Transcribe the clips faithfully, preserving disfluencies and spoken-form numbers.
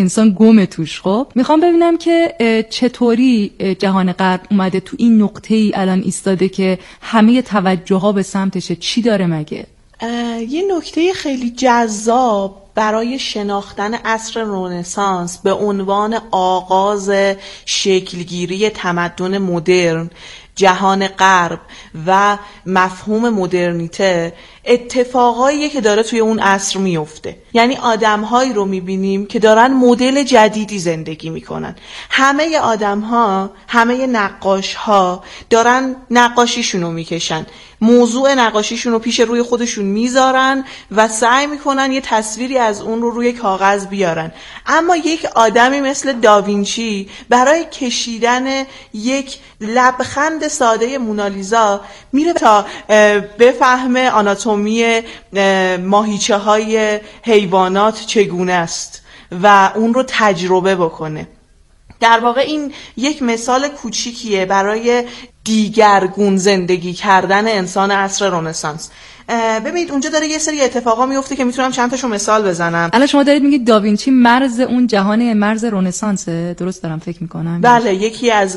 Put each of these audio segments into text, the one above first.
انسان گم توش. خب میخوام ببینم که چطوری جهان غرب اومده تو این نقطه ای الان ایستاده که همه توجه ها به سمتشه. چی داره مگه؟ یه نکته خیلی جذاب برای شناختن عصر رنسانس به عنوان آغاز شکلگیری تمدن مدرن، جهان غرب و مفهوم مدرنیته، اتفاقاییه که داره توی اون عصر میفته. یعنی آدم‌هایی رو می‌بینیم که دارن مدل جدیدی زندگی می‌کنن. همه آدم‌ها، همه نقاش‌ها دارن نقاشیشون رو می‌کشن، موضوع نقاشیشون رو پیش روی خودشون میذارن و سعی میکنن یه تصویری از اون رو روی کاغذ بیارن. اما یک آدمی مثل داوینچی برای کشیدن یک لبخند ساده مونالیزا میره تا بفهمه آناتومی ماهیچه های حیوانات چگونه است و اون رو تجربه بکنه. در واقع این یک مثال کوچیکیه برای دیگرگون زندگی کردن انسان عصر رنسانس. ببینید اونجا داره یه سری اتفاقا میفته که میتونم چند تاشو مثال بزنم. الان شما دارید میگید داوینچی مرز اون جهان مرز رنسانسه، درست دارم فکر میکنم؟ بله، یکی از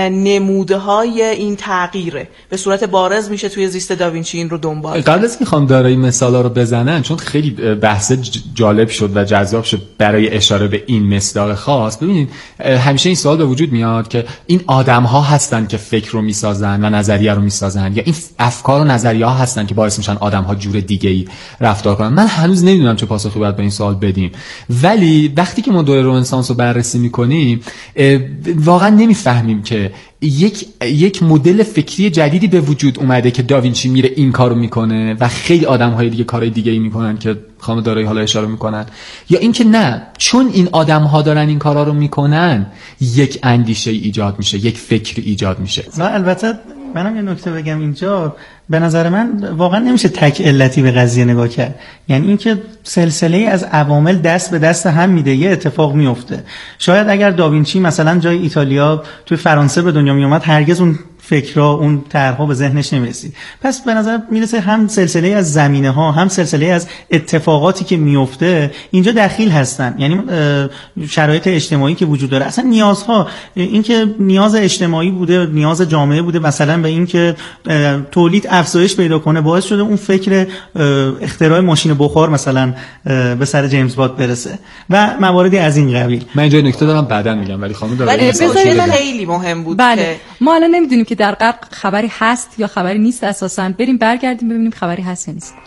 نمودهای این تغییره، به صورت بارز میشه توی زیست داوینچی این رو دنبال. قبل از میخوام داره این مثالا رو بزنن، چون خیلی بحث جالب شد و جذاب شد برای اشاره به این مصداق خاص. ببینید همیشه این سوال به وجود میاد که این آدم‌ها هستن که فکر رو میسازن و نظریه رو میسازن، یا این افکار و نظریه ها هستن که باعث میشن آدم‌ها جور دیگه‌ای رفتار کنن؟ من هنوز نمیدونم چه پاسخی باید به این سوال بدیم، ولی وقتی که ما دوره رنسانس رو بررسی میکنیم واقعا نمیفهمیم که یک یک مدل فکری جدیدی به وجود اومده که داوینچی میره این کارو میکنه و خیلی آدم‌های دیگه کارهای دیگه‌ای میکنن که خانم دارایی حالا اشاره میکنن، یا اینکه نه، چون این آدم‌ها دارن این کارا رو میکنن یک اندیشه ایجاد میشه، یک فکر ایجاد میشه. و البته منم یه نکته بگم اینجا، به نظر من واقعا نمیشه تک علتی به قضیه نگاه کرد. یعنی اینکه سلسله از عوامل دست به دست هم میده، یه اتفاق میفته. شاید اگر داوینچی مثلا جای ایتالیا توی فرانسه به دنیا میومد هرگز اون فکرها، اون طرح‌ها به ذهنش نمیرسید. پس به نظر میرسه هم سلسله از زمینه‌ها هم سلسله از اتفاقاتی که میفته اینجا دخیل هستن. یعنی شرایط اجتماعی که وجود داره، اصلا نیازها، اینکه نیاز اجتماعی بوده، نیاز جامعه بوده، مثلا به اینکه تولید افزایش پیدا کنه، باعث شده اون فکر اختراع ماشین بخار مثلا به سر جیمز وات برسه و مواردی از این قبیل. من اینجا نکته دارم بعداً میگم، ولی خانم داره ولی خیلی مهم بود. بله. که ما الان نمیدونیم که در غرب خبری هست یا خبری نیست. اساساً بریم برگردیم ببینیم خبری هست یا نیست.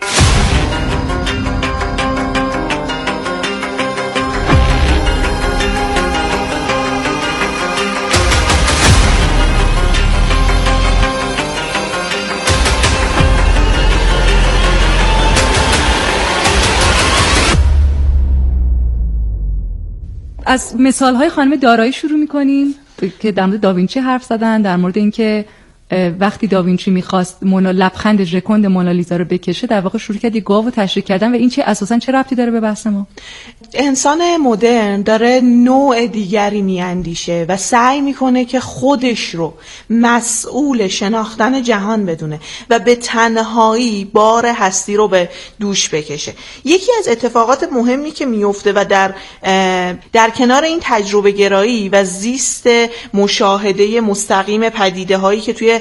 از مثال‌های خانم دارایی شروع می‌کنیم که در مورد داوینچی حرف زدن، در مورد اینکه وقتی داوینچی می‌خواست مونا لبخند ژکوند مونالیزا رو بکشه، در واقع شروع کرد یه گاو رو تشریح کردن. و این چه اساساً چه ربطی داره به بحث ما؟ انسان مدرن داره نوع دیگری میاندیشه و سعی میکنه که خودش رو مسئول شناختن جهان بدونه و به تنهایی بار هستی رو به دوش بکشه. یکی از اتفاقات مهمی که میفته و در در کنار این تجربه گرایی و زیست مشاهده مستقیم پدیده هایی که توی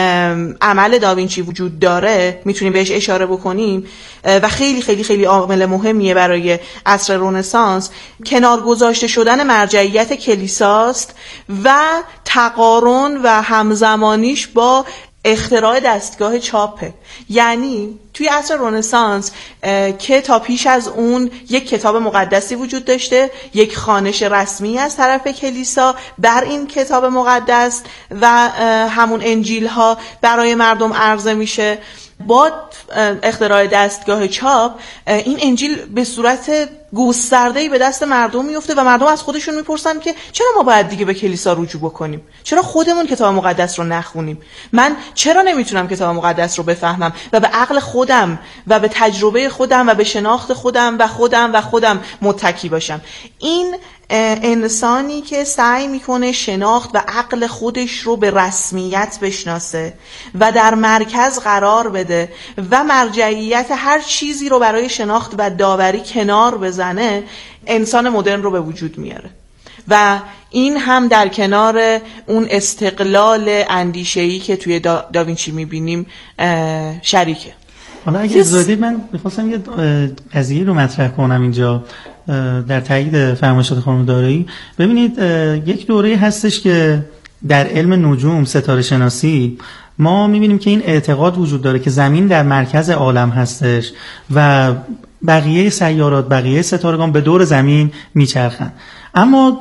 عمل داوینچی وجود داره میتونیم بهش اشاره بکنیم و خیلی خیلی خیلی عامل مهمیه برای عصر رنسانس، کنار گذاشته شدن مرجعیت کلیساست و تقارن و همزمانیش با اختراع دستگاه چاپه. یعنی توی عصر رنسانس که تا پیش از اون یک کتاب مقدسی وجود داشته، یک خوانش رسمی از طرف کلیسا بر این کتاب مقدس و همون انجیل ها برای مردم عرضه میشه. با اختراع دستگاه چاپ این انجیل به صورت گسترده‌ای به دست مردم میفته و مردم از خودشون میپرسن که چرا ما باید دیگه به کلیسا رجوع بکنیم؟ چرا خودمون کتاب مقدس رو نخونیم؟ من چرا نمیتونم کتاب مقدس رو بفهمم و به عقل خودم و به تجربه خودم و به شناخت خودم و خودم و خودم متکی باشم؟ این انسانی که سعی میکنه شناخت و عقل خودش رو به رسمیت بشناسه و در مرکز قرار بده و مرجعیت هر چیزی رو برای شناخت و داوری کنار بذاره، بزنه انسان مدرن رو به وجود میاره و این هم در کنار اون استقلال اندیشه‌ای که توی دا داوینچی میبینیم شریکه. حالا اگه اجازه من می‌خواستم یه قضیه رو مطرح کنم اینجا در تایید فرمایشات خانم دارایی. ببینید یک دوره هستش که در علم نجوم ستاره شناسی ما می‌بینیم که این اعتقاد وجود داره که زمین در مرکز عالم هستش و بقیه سیارات، بقیه ستارگان به دور زمین میچرخن. اما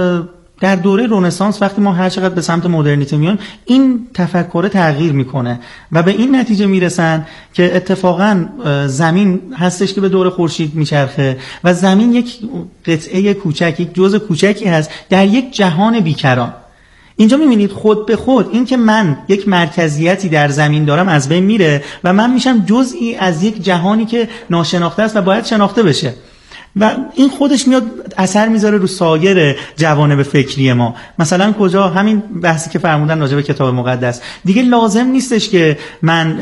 در دوره رنسانس وقتی ما هر چقدر به سمت مدرنیته میان این تفکر تغییر میکنه و به این نتیجه میرسن که اتفاقا زمین هستش که به دور خورشید میچرخه و زمین یک قطعه کوچک، یک جزء کوچکی هست در یک جهان بیکران. اینجا میبینید خود به خود این که من یک مرکزیتی در زمین دارم از بین میره و من میشم جزئی از یک جهانی که ناشناخته است و باید شناخته بشه و این خودش میاد اثر میذاره رو سایر جوانب فکری ما. مثلا کجا همین بحثی که فرمودن راجع به کتاب مقدس، دیگه لازم نیستش که من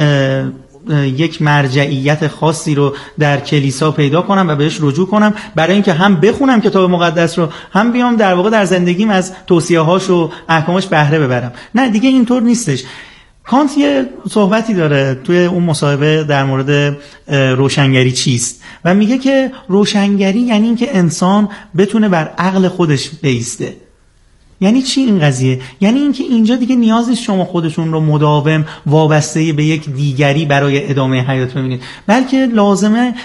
یک مرجعیت خاصی رو در کلیسا پیدا کنم و بهش رجوع کنم برای اینکه هم بخونم کتاب مقدس رو، هم بیام در واقع در زندگیم از توصیه‌هاش و احکامش بهره ببرم. نه دیگه اینطور نیستش. کانت یه صحبتی داره توی اون مصاحبه در مورد روشنگری چیست و میگه که روشنگری یعنی این که انسان بتونه بر عقل خودش بایسته. یعنی چی این قضیه؟ یعنی اینکه اینجا دیگه نیاز نیست شما خودتون رو مداوم وابسته به یک دیگری برای ادامه حیات ببینید، بلکه لازمه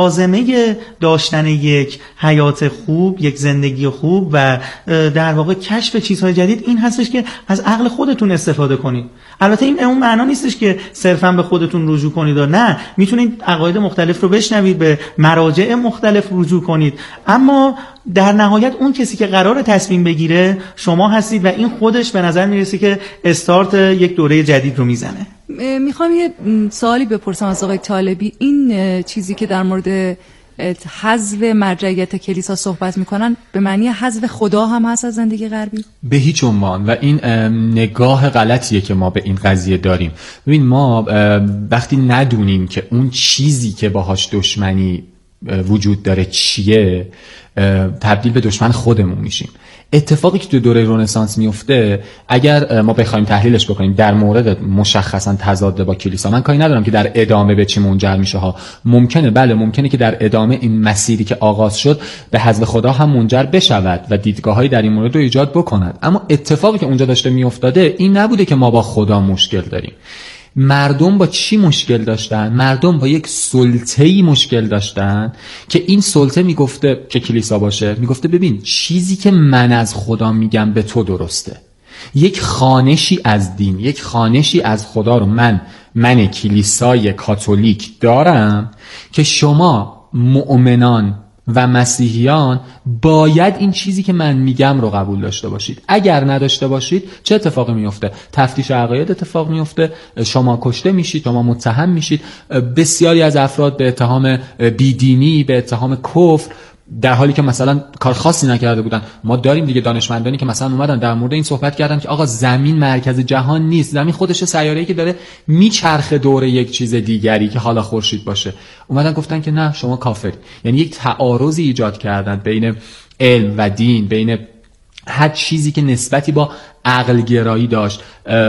لازمه داشتن یک حیات خوب، یک زندگی خوب و در واقع کشف چیزهای جدید این هستش که از عقل خودتون استفاده کنید. البته این اون معنا نیستش که صرفا به خودتون رجوع کنید، نه، میتونید عقاید مختلف رو بشنوید، به مراجع مختلف رجوع کنید، اما در نهایت اون کسی که قرار تصمیم بگیره شما هستید و این خودش به نظر میرسه که استارت یک دوره جدید رو میزنه. میخوام یه سوالی بپرسم از آقای طالبی. این چیزی که در مورد حذف مرجعیت کلیسا صحبت میکنن به معنی حذف خدا هم هست از زندگی غربی؟ به هیچ عنوان. و این نگاه غلطیه که ما به این قضیه داریم. ببین ما وقتی ندونیم که اون چیزی که باهاش دشمنی وجود داره چیه، تبدیل به دشمن خودمون میشیم. اتفاقی که تو دوره رنسانس میفته اگر ما بخوایم تحلیلش بکنیم در مورد مشخصا تضاد با کلیسا، من کاری ندارم که در ادامه به چی منجر میشه ها. ممکنه، بله ممکنه که در ادامه این مسیری که آغاز شد به حذف خدا هم منجر بشود و دیدگاه‌هایی در این مورد رو ایجاد بکند، اما اتفاقی که اونجا داشته میافتاده این نبوده که ما با خدا مشکل داریم. مردم با چی مشکل داشتن؟ مردم با یک سلطه‌ای مشکل داشتن که این سلطه میگفته که کلیسا باشه، میگفته ببین چیزی که من از خدا میگم به تو درسته. یک خانشی از دین، یک خانشی از خدا رو من من کلیسای کاتولیک دارم که شما مؤمنان و مسیحیان باید این چیزی که من میگم رو قبول داشته باشید. اگر نداشته باشید چه اتفاقی میفته؟ تفتیش عقاید اتفاق میفته، شما کشته میشید، شما متهم میشید. بسیاری از افراد به اتهام بیدینی، به اتهام کفر، در حالی که مثلا کار خاصی نکرده بودن. ما داریم دیگه دانشمندانی که مثلا اومدن در مورد این صحبت کردن که آقا زمین مرکز جهان نیست، زمین خودش سیاره‌ای که داره میچرخه دور یک چیز دیگری که حالا خورشید باشه. اومدن گفتن که نه شما کافری. یعنی یک تعارضی ایجاد کردن بین علم و دین، بین هر چیزی که نسبتی با عقل گرایی داشت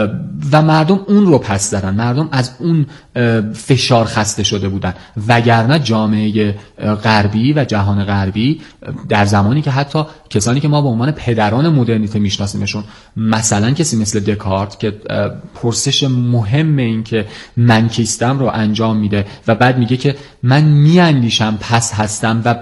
و مردم اون رو پس دادن. مردم از اون فشار خسته شده بودن، وگرنه جامعه غربی و جهان غربی در زمانی که حتی کسانی که ما به عنوان پدران مدرنیته میشناسیمشون، مثلا کسی مثل دکارت که پرسش مهم این که من کیستم رو انجام میده و بعد میگه که من میاندیشم پس هستم و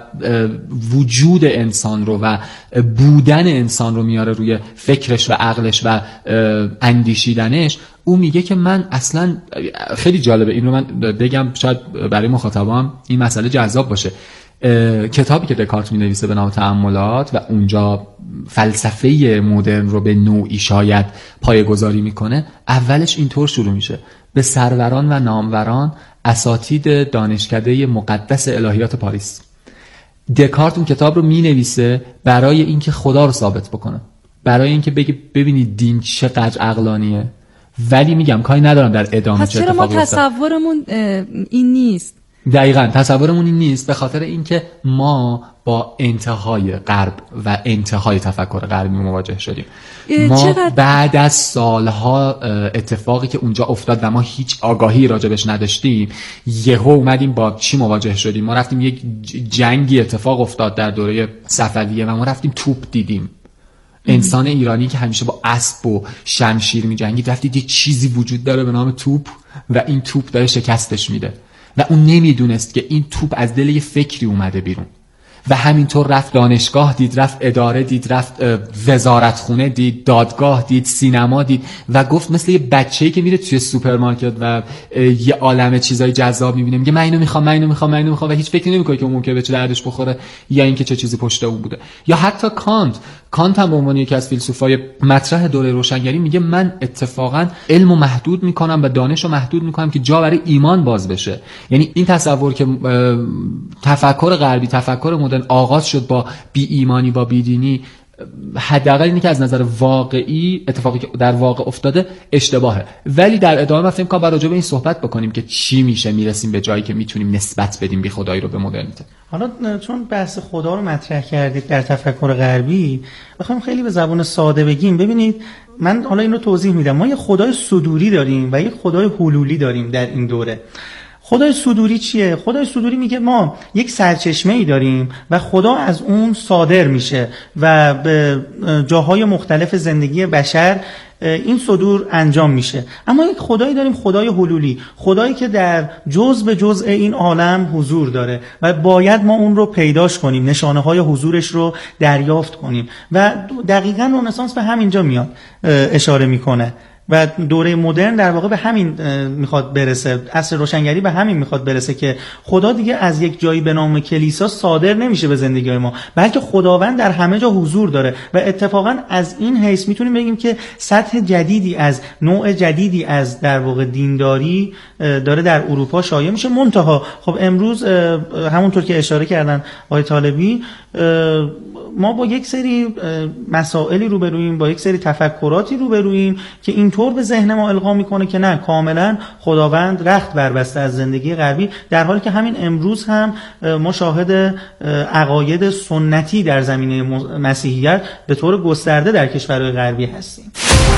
وجود انسان رو و بودن انسان رو میاره روی فکرش و عقل و اندیشیدنش. او میگه که من اصلا، خیلی جالبه این رو من بگم شاید برای مخاطبام این مسئله جذاب باشه. کتابی که دکارت می نویسه به نام تأملات و اونجا فلسفه مدرن رو به نوعی شاید پایه‌گذاری میکنه، اولش اینطور شروع میشه: به سروران و ناموران اساتید دانشکده مقدس الهیات پاریس. دکارت اون کتاب رو می نویسه برای اینکه خدا رو ثابت بکنه، برای اینکه بگه ببینید دین چقدر عقلانیه. ولی میگم کاری ندارم در ادامه چه اتفاقی افتاد. پس چرا ما تصورمون این نیست؟ دقیقاً تصورمون این نیست، به خاطر اینکه ما با انتهای غرب و انتهای تفکر غربی مواجه شدیم. ما چقدر؟ بعد از سالها اتفاقی که اونجا افتاد و ما هیچ آگاهی راجبش نداشتیم، یهو اومدیم با چی مواجه شدیم؟ ما رفتیم یک جنگی اتفاق افتاد در دوره صفویه و ما رفتیم توپ دیدیم. انسان ایرانی که همیشه با اسب و شمشیر می‌جنگید، رفتید یک چیزی وجود داره به نام توپ و این توپ داره شکستش میده و اون نمیدونست که این توپ از دل یه فکری اومده بیرون و همینطور رفت دانشگاه دید، رفت اداره دید، رفت وزارتخونه دید، دادگاه دید، سینما دید و گفت مثل یه بچه‌ای که میره توی سوپرمارکت و یه عالمه چیزای جذاب میبینه، میگه من اینو میخوام، من اینو میخوام، من اینو میخوام و هیچ فکری نمیکنه که اون ممکنه به چه دردش بخوره یا اینکه چه چیزی پشت اون بوده. یا حتی کانت کانت هم به عنوان یکی از فیلسوفای مطرح دوره روشنگری میگه من اتفاقا علمو محدود میکنم و دانشو محدود میکنم که جا برای ایمان باز بشه. یعنی این تصور که تفکر غربی، تفکر مدرن آغاز شد با بی ایمانی، با بی دینی، حداقل اینی که از نظر واقعی اتفاقی که در واقع افتاده اشتباهه. ولی در ادامه ما فکر کنم باید راجع به این صحبت بکنیم که چی میشه میرسیم به جایی که میتونیم نسبت بدیم بی خدایی رو به مدرنیته. حالا چون بحث خدا رو مطرح کردید در تفکر غربی، بخوایم خیلی به زبان ساده بگیم، ببینید من حالا این رو توضیح میدم. ما یه خدای صدوری داریم و یه خدای حلولی داریم در این دوره. خدای صدوری چیه؟ خدای صدوری میگه ما یک سرچشمه‌ای داریم و خدا از اون صادر میشه و به جاهای مختلف زندگی بشر این صدور انجام میشه. اما یک خدایی داریم، خدای حلولی، خدایی که در جزء به جزء این عالم حضور داره و باید ما اون رو پیداش کنیم، نشانه های حضورش رو دریافت کنیم و دقیقاً رنسانس به همینجا میاد اشاره میکنه و دوره مدرن در واقع به همین میخواد برسه. عصر روشنگری به همین میخواد برسه که خدا دیگه از یک جایی به نام کلیسا صادر نمیشه به زندگی ما، بلکه خداوند در همه جا حضور داره و اتفاقا از این حیث میتونیم بگیم که سطح جدیدی از نوع جدیدی از در واقع دینداری داره در اروپا شایع میشه. منتها خب امروز همونطور که اشاره کردن آقای طالبی، ما با یک سری مسائلی روبرویم، با یک سری تفکراتی روبرویم که اینطور به ذهن ما القا میکنه که نه، کاملا خداوند رخت بربسته از زندگی غربی، در حالی که همین امروز هم ما شاهد عقاید سنتی در زمینه مسیحیت به طور گسترده در کشورهای غربی هستیم.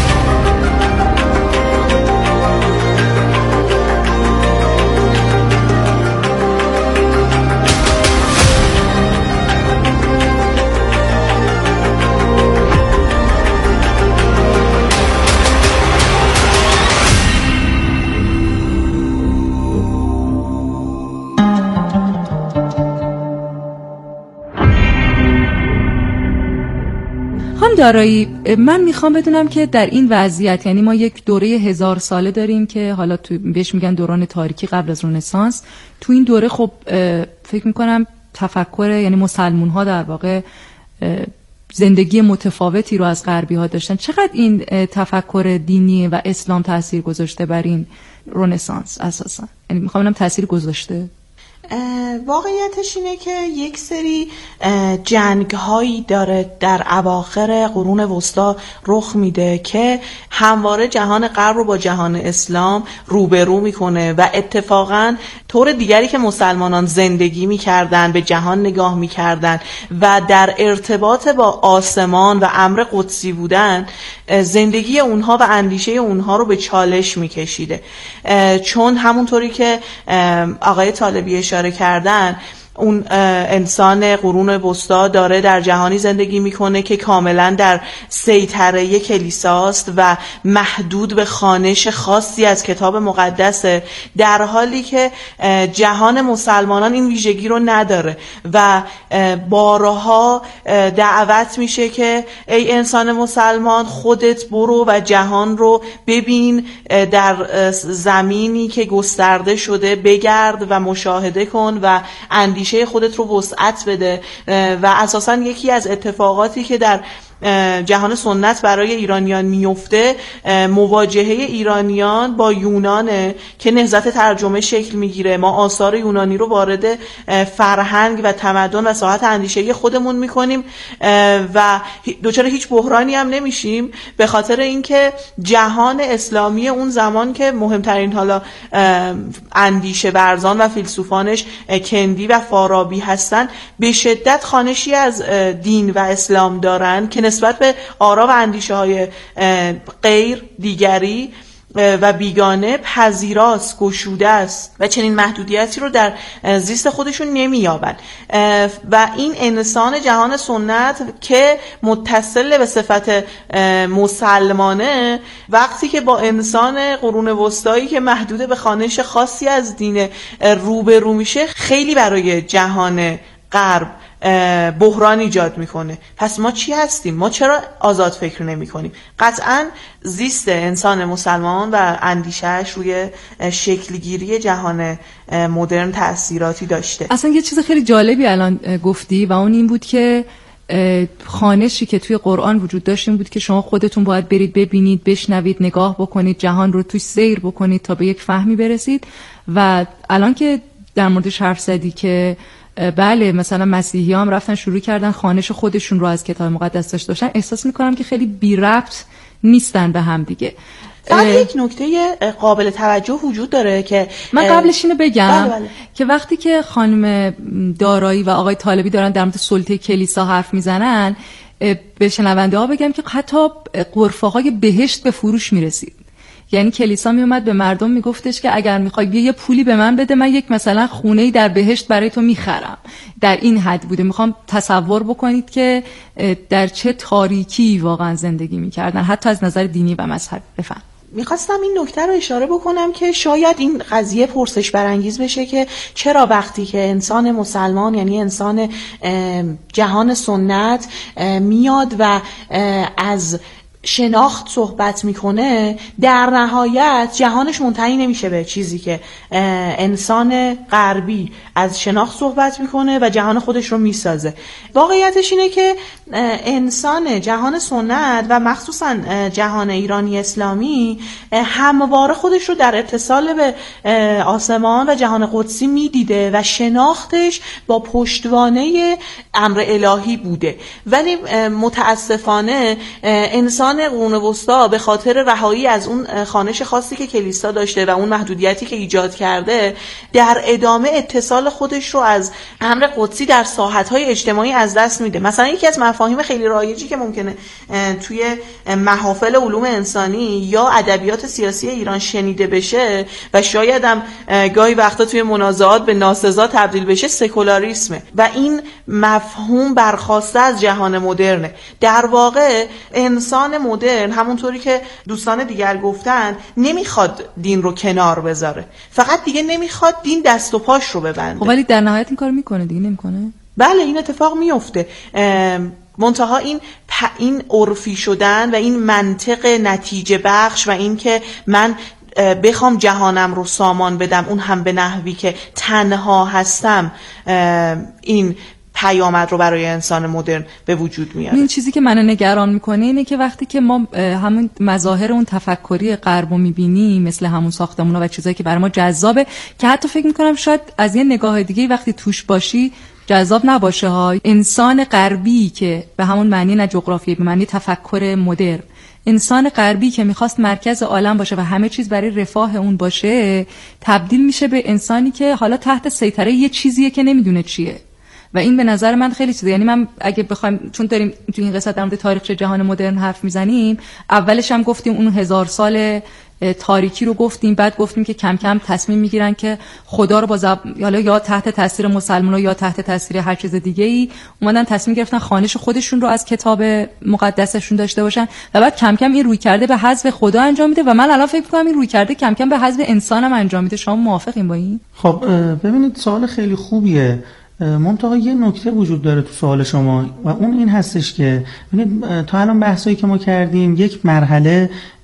دارایی، من میخوام بدونم که در این وضعیت، یعنی ما یک دوره هزار ساله داریم که حالا تو بهش میگن دوران تاریکی قبل از رنسانس، تو این دوره خب فکر میکنم تفکر، یعنی مسلمون ها در واقع زندگی متفاوتی رو از غربی ها داشتن. چقدر این تفکر دینی و اسلام تاثیر گذاشته بر این رنسانس اساسا؟ یعنی میخوام ببینم تاثیر گذاشته. واقعیتش اینه که یک سری جنگ هایی داره در اواخر قرون وسطا رخ میده که همواره جهان غرب رو با جهان اسلام روبرو میکنه و اتفاقا طور دیگری که مسلمانان زندگی میکردن، به جهان نگاه میکردن و در ارتباط با آسمان و امر قدسی بودن، زندگی اونها و اندیشه اونها رو به چالش میکشیده. چون همونطوری که آقای طالبی اشاره کردن، اون انسان قرون وسطا داره در جهانی زندگی میکنه که کاملا در سیطره کلیساست و محدود به خوانش خاصی از کتاب مقدسه، در حالی که جهان مسلمانان این ویژگی رو نداره و بارها دعوت میشه که ای انسان مسلمان، خودت برو و جهان رو ببین، در زمینی که گسترده شده بگرد و مشاهده کن و اندیشه خودت رو وسعت بده. و اساساً یکی از اتفاقاتی که در جهان سنت برای ایرانیان میفته مواجهه ایرانیان با یونانه که نهضت ترجمه شکل میگیره. ما آثار یونانی رو وارد فرهنگ و تمدن و ساحت اندیشه خودمون میکنیم و دچار هیچ بحرانی هم نمیشیم، به خاطر اینکه جهان اسلامی اون زمان که مهمترین حالا اندیشه ورزان و فیلسوفانش کندی و فارابی هستن به شدت خوانشی از دین و اسلام دارن که نسبت به آرا و اندیشه های غیر دیگری و بیگانه پذیراست، گشوده است و چنین محدودیتی رو در زیست خودشون نمییابن و این انسان جهان سنت که متصل به صفت مسلمانه وقتی که با انسان قرون وسطایی که محدود به خوانش خاصی از دین روبرو میشه خیلی برای جهان غرب بحران ایجاد میکنه. پس ما چی هستیم؟ ما چرا آزاد فکر نمی کنیم؟ قطعا زیست انسان مسلمان و اندیشهش روی شکلگیری جهان مدرن تأثیراتی داشته. اصلا یه چیز خیلی جالبی الان گفتی و اون این بود که خوانشی که توی قرآن وجود داشت این بود که شما خودتون باید برید ببینید، بشنوید، نگاه بکنید، جهان رو توش سیر بکنید تا به یک فهمی برسید. و الان که در موردش حرف زدی که بله مثلا مسیحی هم رفتن شروع کردن خوانش خودشون رو از کتاب مقدس داشته باشن، احساس میکنم که خیلی بی ربط نیستن به هم دیگه. فقط یک نکته قابل توجه وجود داره که من قبلش اینو بگم بله بله. که وقتی که خانم دارایی و آقای طالبی دارن در مورد سلطه کلیسا حرف میزنن، به شنونده ها بگم که حتی غرفه های بهشت به فروش میرسید. یعنی کلیسا می اومد به مردم میگفتش که اگر میخوای بیا یه پولی به من بده، من یک مثلا خونه‌ای در بهشت برای تو میخرم. در این حد بوده. میخوام تصور بکنید که در چه تاریکی واقعا زندگی میکردن، حتی از نظر دینی و مذهبی. بفهم. میخواستم این نکته رو اشاره بکنم که شاید این قضیه پرسش برانگیز بشه که چرا وقتی که انسان مسلمان یعنی انسان جهان سنت میاد و از شناخت صحبت میکنه، در نهایت جهانش منتهی نمیشه به چیزی که انسان غربی از شناخت صحبت میکنه و جهان خودش رو میسازه. واقعیتش اینه که انسان جهان سنت و مخصوصا جهان ایرانی اسلامی همواره خودش رو در اتصال به آسمان و جهان قدسی میدیده و شناختش با پشتوانه امر الهی بوده. ولی متاسفانه انسان قرون وسطا به خاطر رهایی از اون خوانش خاصی که کلیسا داشته و اون محدودیتی که ایجاد کرده، در ادامه اتصال خودش رو از امر قدسی در ساحت‌های اجتماعی از دست میده. مثلا یکی از مفاهیم خیلی رایجی که ممکنه توی محافل علوم انسانی یا ادبیات سیاسی ایران شنیده بشه و شاید هم گاهی وقتا توی منازعات به ناسزا تبدیل بشه، سکولاریسمه و این مفهوم برخواسته از جهان مدرنه. در واقع انسان مدرن همونطوری که دوستان دیگر گفتن نمیخواد دین رو کنار بذاره، فقط دیگه نمیخواد دین دست و پاش رو ببنده. ولی در نهایت این کار میکنه دیگه، نمیکنه؟ بله این اتفاق میفته. منتها این این عرفی شدن و این منطق نتیجه بخش و این که من بخوام جهانم رو سامان بدم اون هم به نحوی که تنها هستم، این پیامد رو برای انسان مدرن به وجود میاره. این چیزی که منو نگران میکنه اینه که وقتی که ما همون مظاهر اون تفکری غرب رو میبینیم، مثل همون ساختمونا و چیزایی که برای ما جذابه، که حتی فکر میکنم شاید از یه نگاه دیگه وقتی توش باشی جذاب نباشه ها. انسان غربی که به همون معنی نه جغرافیایی، به معنی تفکر مدرن، انسان غربی که میخواست مرکز عالم باشه و همه چیز برای رفاه اون باشه، تبدیل میشه به انسانی که حالا تحت سیطره یه چیزیه که نمیدونه چیه. و این به نظر من خیلی چیزه. یعنی من اگه بخوایم، چون داریم تو این قصه در مورد تاریخچه جهان مدرن حرف میزنیم، اولش هم گفتیم اون هزار سال تاریکی رو گفتیم، بعد گفتیم که کم کم تصمیم میگیرن که خدا رو با زب... یا, یا تحت تاثیر مسلمان‌ها یا تحت تاثیر هر چیز دیگه‌ای اومدن تصمیم گرفتن خوانش خودشون رو از کتاب مقدسشون داشته باشن و بعد کم کم این روی کرده به حذف خدا انجام میده و من الان فکر می‌کنم این روی کرده کم کم به حذف انسانم انجام میده. شما موافقین با این؟ خب ببینید سوال خیلی خوبیه. منتها یه نکته وجود داره تو سوال شما و اون این هستش که ببینید تا الان بحثایی که ما کردیم یک مرحله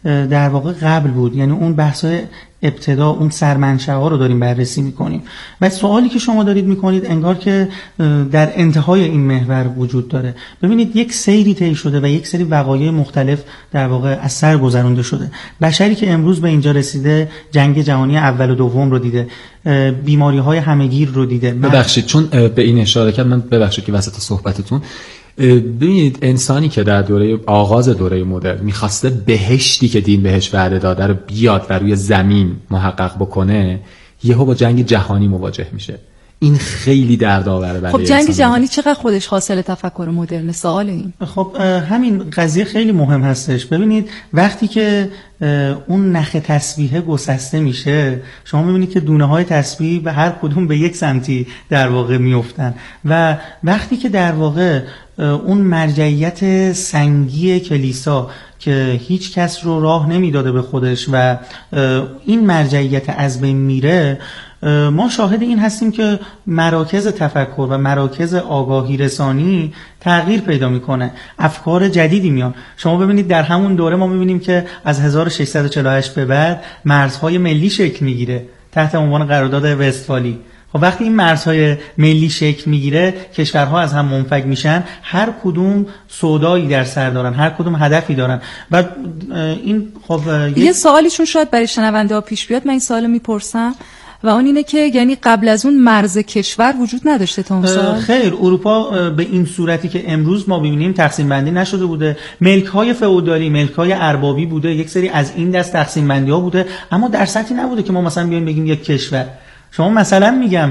در واقع قبل بود، یعنی اون بحث‌های ابتدا، اون سرمنشأ‌ها رو داریم بررسی می‌کنیم و سوالی که شما دارید می‌کنید انگار که در انتهای این محور وجود داره. ببینید یک سیری طی شده و یک سری وقایع مختلف در واقع از سر گذرونده شده. بشری که امروز به اینجا رسیده، جنگ جهانی اول و دوم رو دیده، بیماری‌های همه‌گیر رو دیده. ببخشید چون به این اشاره کردم، من ببخشید که وسط صحبتتون، ببینید انسانی که در دوره آغاز دوره مدرن میخواسته بهشتی که دین بهش وعده داده رو بیاد و روی زمین محقق بکنه، یهو با جنگ جهانی مواجه میشه. این خیلی دردآوره برای خب جنگ انسان جهانی چقدر خودش حاصل تفکر مدرن؟ سوال این. خب همین قضیه خیلی مهم هستش. ببینید وقتی که اون نخ تسبیح گسسته میشه، شما میبینید که دونه های تسبیح به هر کدوم به یک سمتی در واقع میافتن و وقتی که در واقع اون مرجعیت سنگی کلیسا که هیچ کس رو راه نمیداده به خودش و این مرجعیت از بین میره، ما شاهد این هستیم که مراکز تفکر و مراکز آگاهی رسانی تغییر پیدا میکنه، افکار جدیدی میان. شما ببینید در همون دوره ما میبینیم که از هزار و ششصد و چهل و هشت به بعد مرزهای ملی شکل میگیره تحت عنوان قرارداد وستفالی. خب وقتی این مرزهای ملی شکل میگیره، کشورها از هم منفک میشن، هر کدوم سودایی در سر دارن، هر کدوم هدفی دارن و این خب یه سوالیشون شاید برای شنونده ها پیش بیاد، من این سوالو میپرسم و اون اینه که یعنی قبل از اون مرز کشور وجود نداشته تا اون سال؟ خیر، اروپا به این صورتی که امروز ما ببینیم تقسیم بندی نشده بوده. ملک های فئودالی، ملک های اربابی بوده، یک سری از این دست تقسیم بندی ها بوده، اما در سطحی نبوده که ما مثلا بیایم بگیم یک کشور. شما مثلا میگم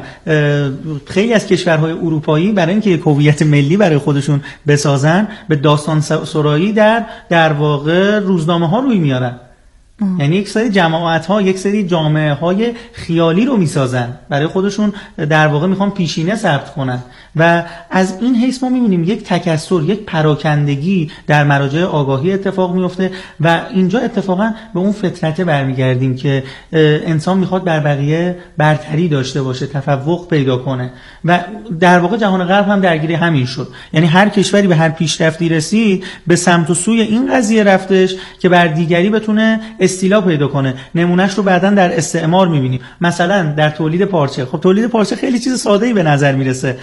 خیلی از کشورهای اروپایی برای اینکه یک هویت ملی برای خودشون بسازن، به داستان سرایی در در واقع روزنامه ها روی میارن. یعنی یک سری جماعت ها، یک سری جامعه های خیالی رو میسازن برای خودشون، در واقع میخوان پیشینه ثبت کنن و از این حیث ما میبینیم یک تکثر، یک پراکندگی در مراجع آگاهی اتفاق میفته و اینجا اتفاقا به اون فطرت برمیگردیم که انسان میخواد بر بقیه برتری داشته باشه، تفوق پیدا کنه و در واقع جهان غرب هم درگیر همین شد. یعنی هر کشوری به هر پیشرفتی رسید به سمت و سوی این قضیه رفتش که بر دیگری بتونه استیلا پیدا کنه. نمونهش رو بعداً در استعمار می‌بینیم، مثلا در تولید پارچه. خب تولید پارچه خیلی چیز ساده‌ای به نظر میرسه،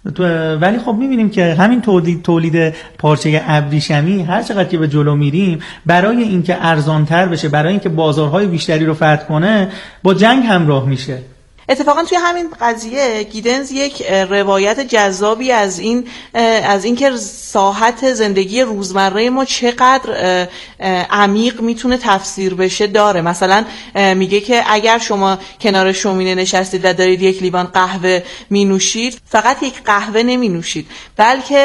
ولی خب می‌بینیم که همین تولید تولید پارچه ابریشمی هر چقدر که به جلو میریم، برای اینکه ارزان‌تر بشه، برای اینکه بازارهای بیشتری رو فتح کنه، با جنگ همراه میشه. اتفاقا توی همین قضیه گیدنز یک روایت جذابی از این از اینکه ساحت زندگی روزمره ما چقدر عمیق میتونه تفسیر بشه داره. مثلا میگه که اگر شما کنار شومینه نشستید و دارید یک لیوان قهوه مینوشید، فقط یک قهوه نمینوشید، بلکه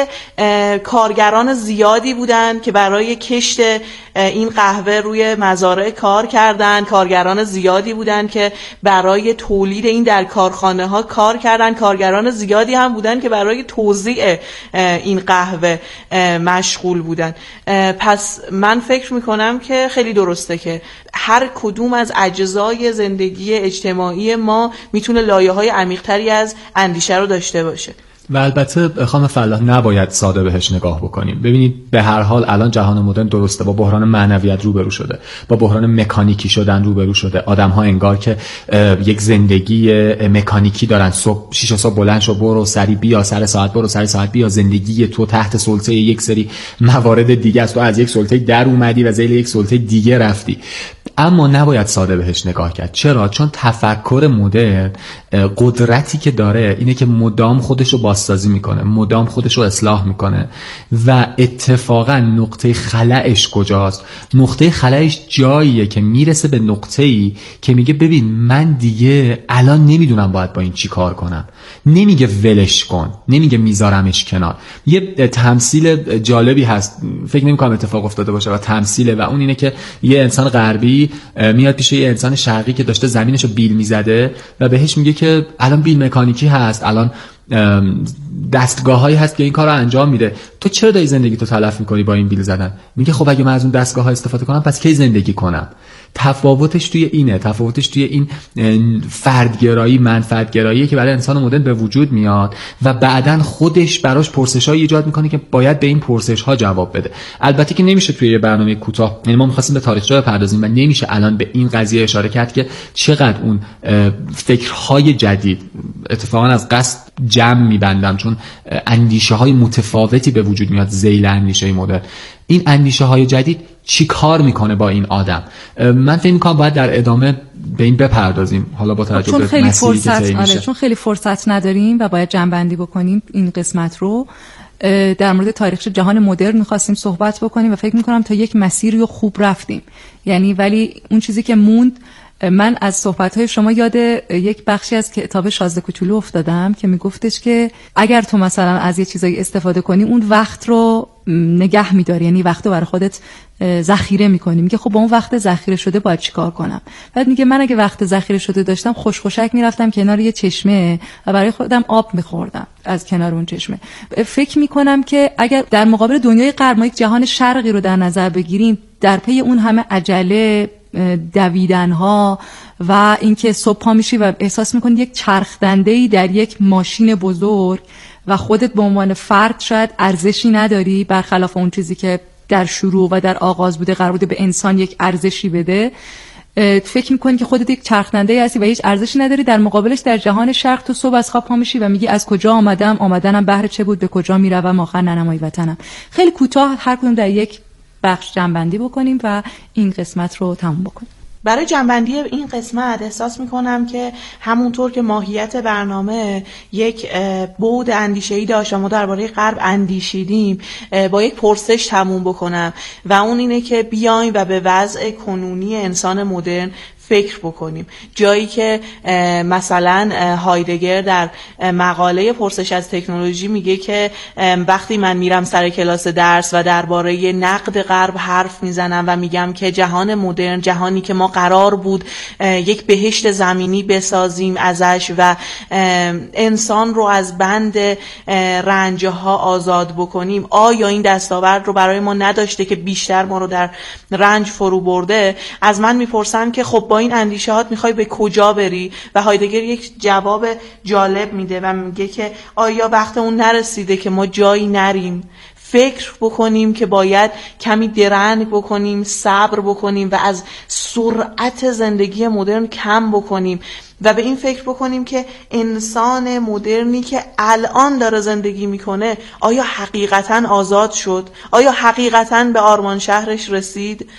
کارگران زیادی بودن که برای کشت این قهوه روی مزارع کار کردن، کارگران زیادی بودن که برای تولید این در کارخانه ها کار کردن، کارگران زیادی هم بودن که برای توزیع این قهوه مشغول بودن. پس من فکر میکنم که خیلی درسته که هر کدوم از اجزای زندگی اجتماعی ما میتونه لایه‌های عمیق‌تری از اندیشه رو داشته باشه. و البته خانم فلاح نباید ساده بهش نگاه بکنیم. ببینید به هر حال الان جهان مدرن درسته با بحران معنویت روبرو شده، با بحران مکانیکی شدن روبرو شده. آدم‌ها انگار که یک زندگی مکانیکی دارن، صبح شیش صبح بلند شو، برو سری بیا، سر ساعت برو، سر ساعت بیا. زندگی تو تحت سلطه یک سری موارد دیگه است، تو از یک سلطه در اومدی و ذیل یک سلطه دیگه رفتی. اما نباید ساده بهش نگاه کرد. چرا؟ چون تفکر مدرن قدرتی که داره اینه که مدام خودش رو بازسازی میکنه، مدام خودش رو اصلاح میکنه و اتفاقا نقطه خلأش کجاست؟ نقطه خلأش جاییه که میرسه به نقطه‌ای که میگه ببین من دیگه الان نمیدونم باید با این چی کار کنم. نمیگه ولش کن، نمیگه میذارمش کنار. یه تمثیل جالبی هست، فکر نمی‌کنم اتفاق افتاده باشه و تمثیله، و اون اینه که یه انسان غربی میاد پیش یه انسان شرقی که داشته زمینشو بیل میزده و بهش میگه که الان بیل مکانیکی هست، الان دستگاه‌هایی هست که این کارو انجام میده، تو چرا داری زندگی تو تلف میکنی با این بیل زدن؟ میگه خب اگه من از اون دستگاه ها استفاده کنم پس کی زندگی کنم؟ تفاوتش توی اینه، تفاوتش توی این فردگرایی، منفعتگرایی که برای انسان مدرن به وجود میاد و بعدن خودش براش پرسش‌های ایجاد میکنه که باید به این پرسش‌ها جواب بده. البته که نمیشه توی یه برنامه کوتاه، یعنی ما می‌خواستیم به تاریخچه بپردازیم و نمیشه الان به این قضیه اشاره کرد که چقدر اون فکرهای جدید، اتفاقا از قصد جمع میبندم چون اندیشه‌های متفاوتی به وجود میاد ذیل اندیشه مدرن، این اندیشه‌های جدید چی کار میکنه با این آدم. من فکر میکنم باید در ادامه به این بپردازیم، حالا با توجه به مسیری که طی میشه. چون خیلی فرصت نداریم و باید جمع‌بندی بکنیم این قسمت رو. در مورد تاریخچه جهان مدرن می‌خواستیم صحبت بکنیم و فکر می‌کنم تا یک مسیری رو خوب رفتیم، یعنی ولی اون چیزی که موند، من از صحبت‌های شما یاد یک بخشی از کتاب شازده کوچولو افتادم که میگفتش که اگر تو مثلا از یه چیزایی استفاده کنی اون وقت رو نگه می‌داری، یعنی وقت رو برای خودت ذخیره می‌کنی. میگه خب با اون وقت ذخیره شده باید چیکار کنم؟ بعد میگه من اگه وقت ذخیره شده داشتم خوش خوشک میرفتم کنار یه چشمه و برای خودم آب می‌خوردم از کنار اون چشمه. فکر می‌کنم که اگر در مقابل دنیای غرب ما یک جهان شرقی رو در نظر بگیریم، در پی اون همه عجله، دویدن‌ها و اینکه صبح پا میشی و احساس می‌کنی یک چرخ دنده‌ای در یک ماشین بزرگ و خودت به عنوان فرد شاید ارزشی نداری، برخلاف اون چیزی که در شروع و در آغاز بوده قرار بوده به انسان یک ارزشی بده، فکر می‌کنی که خودت یک چرخ دنده‌ای هستی و هیچ ارزشی نداری. در مقابلش در جهان شرق تو صبح از خواب پا میشی و میگی از کجا آمدم، آمدنم بهر چه بود، به کجا میروم، آخر ننمای وطنم. خیلی کوتاه هر کدوم در یک بخش جنبندی بکنیم و این قسمت رو تموم بکنیم. برای جنبندی این قسمت احساس میکنم که همونطور که ماهیت برنامه یک بعد اندیشه‌ای داشت و ما درباره غرب اندیشیدیم، با یک پرسش تموم بکنم و اون اینه که بیایم و به وضع کنونی انسان مدرن فکر بکنیم. جایی که مثلا هایدگر در مقاله پرسش از تکنولوژی میگه که وقتی من میرم سر کلاس درس و درباره نقد غرب حرف میزنم و میگم که جهان مدرن، جهانی که ما قرار بود یک بهشت زمینی بسازیم ازش و انسان رو از بند رنجها آزاد بکنیم، آیا این دستاورد رو برای ما نداشته که بیشتر ما رو در رنج فرو برده؟ از من میپرسن که خب با این اندیشهات میخوای به کجا بری؟ و هایدگر یک جواب جالب میده و میگه که آیا وقت اون نرسیده که ما جایی نریم، فکر بکنیم که باید کمی درنگ بکنیم، صبر بکنیم و از سرعت زندگی مدرن کم بکنیم و به این فکر بکنیم که انسان مدرنی که الان داره زندگی میکنه آیا حقیقتاً آزاد شد؟ آیا حقیقتاً به آرمان شهرش رسید؟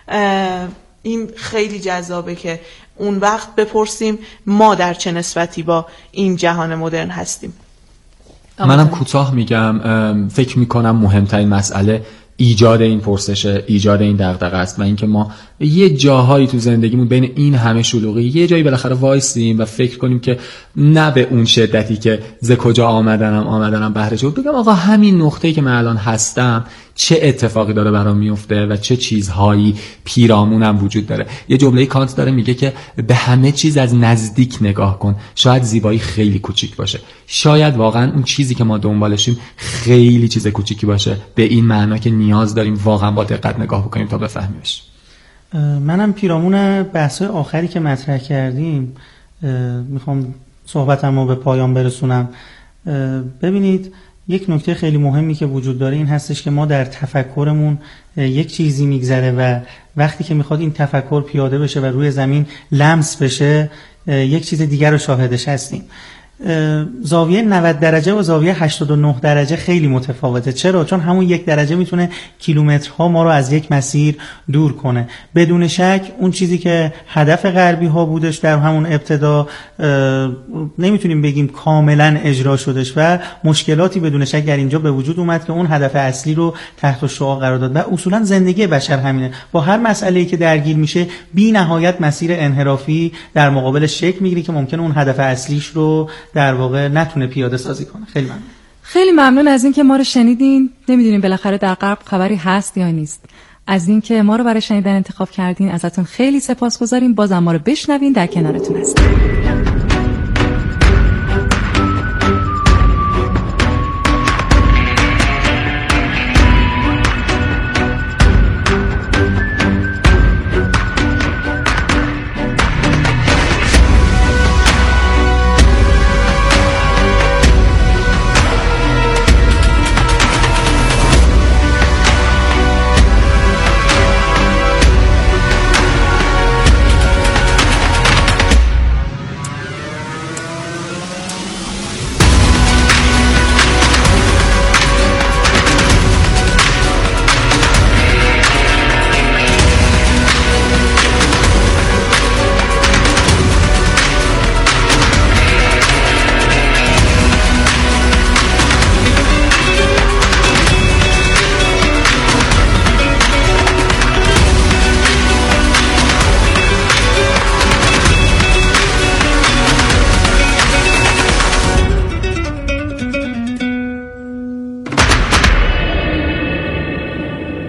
این خیلی جذابه که اون وقت بپرسیم ما در چه نسبتی با این جهان مدرن هستیم. منم کوتاه میگم، فکر میکنم مهمترین مسئله ایجاد این پرسشه، ایجاد این دغدغه است و اینکه ما یه جاهایی تو زندگیمون بین این همه شلوغی یه جایی بالاخره وایسیم و فکر کنیم که نه به اون شدتی که ز کجا آمدنم آمدنم بهره چه بود، بگم آقا همین نقطه‌ای که من الان هستم چه اتفاقی داره برام میفته و چه چیزهایی پیرامونم وجود داره. یه جمله کانت داره میگه که به همه چیز از نزدیک نگاه کن، شاید زیبایی خیلی کوچیک باشه، شاید واقعا اون چیزی که ما دنبالشیم خیلی چیز کوچیکی باشه، به این معنا که نیاز داریم واقعا با دقت نگاه بکنیم تا بفهمیمش. منم پیرامون بحث‌های آخری که مطرح کردیم میخوام صحبتمو به پایان برسونم. ببینید یک نکته خیلی مهمی که وجود داره این هستش که ما در تفکرمون یک چیزی میگذره و وقتی که میخواد این تفکر پیاده بشه و روی زمین لمس بشه یک چیز دیگر رو شاهدش هستیم. زاویه نود درجه و زاویه هشتاد و نه درجه خیلی متفاوته. چرا؟ چون همون یک درجه میتونه کیلومترها ما رو از یک مسیر دور کنه. بدون شک اون چیزی که هدف غربی ها بودش در همون ابتدا نمیتونیم بگیم کاملا اجرا شدش و مشکلاتی بدون شک در اینجا به وجود اومد که اون هدف اصلی رو تحت الشعاع قرار داد و اصولا زندگی بشر همینه، با هر مسئله‌ای که درگیر میشه بی نهایت مسیر انحرافی در مقابلش شکل میگیره که ممکنه اون هدف اصلیش رو در واقع نتونه پیاده سازی کنه. خیلی ممنون. خیلی ممنون از اینکه ما رو شنیدین. نمیدونیم بالاخره در غرب خبری هست یا نیست. از اینکه ما رو برای شنیدن انتخاب کردین ازتون خیلی سپاسگزاریم. بازم ما رو بشنوین، در کنارتون هستیم.